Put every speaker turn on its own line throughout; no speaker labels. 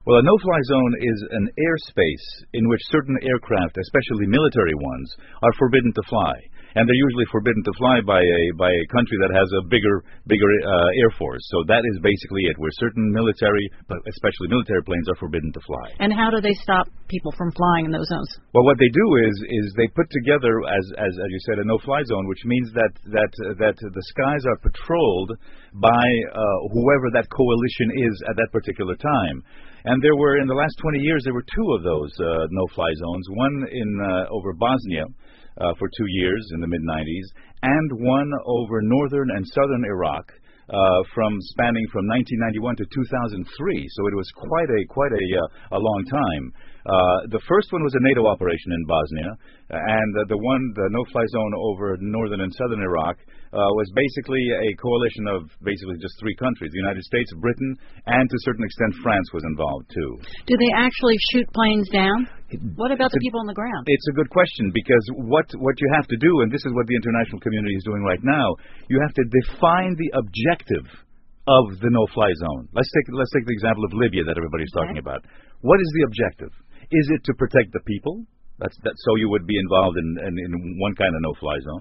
Well, a no-fly zone is an airspace in which certain aircraft, especially military ones, are forbidden to fly. And they're usually forbidden to fly by a country that has a bigger air force. So that is basically it, where certain military, but especially military planes, are forbidden to fly.
And how do they stop people from flying in those zones?
Well, what they do is they put together, as you said, a no-fly zone, which means that the skies are patrolled by whoever that coalition is at that particular time. And there were, in the last 20 years, there were two of those no-fly zones. One over Bosnia. For 2 years in the mid-90s, and one over northern and southern Iraq, spanning from 1991 to 2003. So it was quite a long time. The first one was a NATO operation in Bosnia, and the no-fly zone over northern and southern Iraq was basically a coalition of basically just three countries: the United States, Britain, and to a certain extent France was involved too.
Do they actually shoot planes down? What about the people on the ground?
It's a good question, because what you have to do, and this is what the international community is doing right now, you have to define the objective of the no-fly zone. Let's take the example of Libya that everybody's talking about. What is the objective? Is it to protect the people? So you would be involved in one kind of no-fly zone.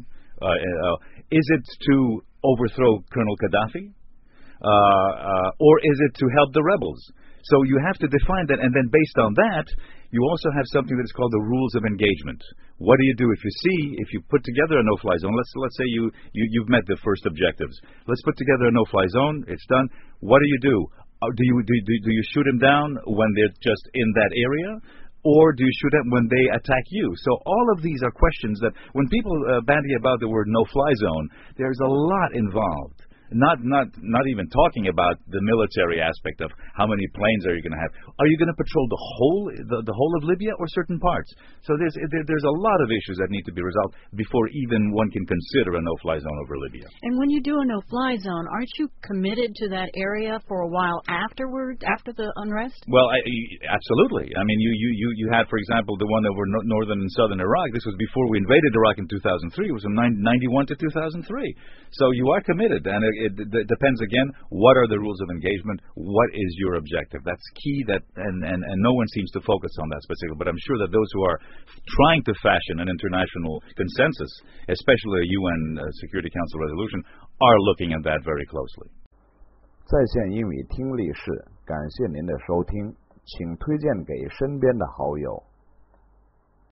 Is it to overthrow Colonel Gaddafi? Or is it to help the rebels? So you have to define that, and then based on that, you also have something that is called the rules of engagement. What do you do if you put together a no-fly zone? Let's say you've met the first objectives. Let's put together a no-fly zone. It's done. What do you do? Do you shoot them down when they're just in that area? Or do you shoot them when they attack you? So all of these are questions that when people bandy about the word no-fly zone, there's a lot involved. Not even talking about the military aspect of how many planes are you going to have. Are you going to patrol the whole of Libya or certain parts? So there's a lot of issues that need to be resolved before even one can consider a no-fly zone over Libya.
And when you do a no-fly zone, aren't you committed to that area for a while after the unrest?
Well, absolutely. I mean, you had, for example, the one over northern and southern Iraq. This was before we invaded Iraq in 2003. It was from 1991 to 2003. So you are committed, and it depends again. What are the rules of engagement? What is your objective? That's key. And no one seems to focus on that specifically. But I'm sure that those who are trying to fashion an international consensus, especially a UN Security Council resolution, are looking at that very closely.
在线英语听力室，感谢您的收听，请推荐给身边的好友。